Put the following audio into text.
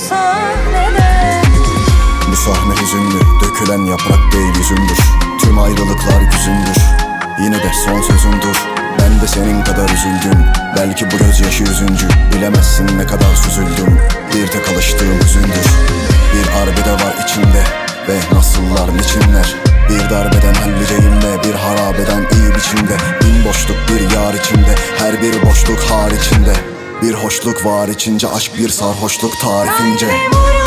sahnede. Bu sahne hüzünlü, dökülen yaprak değil yüzümdür. Tüm ayrılıklar güzündür, yine de son sözümdür. Ben de senin kadar üzüldüm, belki bu gözyaşı yüzüncü. Bilemezsin ne kadar süzüldüm, bir tek alıştığım hüzündür. Bir arbede var içimde ve nasıllar niçinler. Bir darbeden halliceyim ve bir harabeden iyi biçimde. Bin boşluk bir yar içinde, her bir boşluk haricinde. Bir hoşluk var içince, aşk bir sarhoşluk tarifince.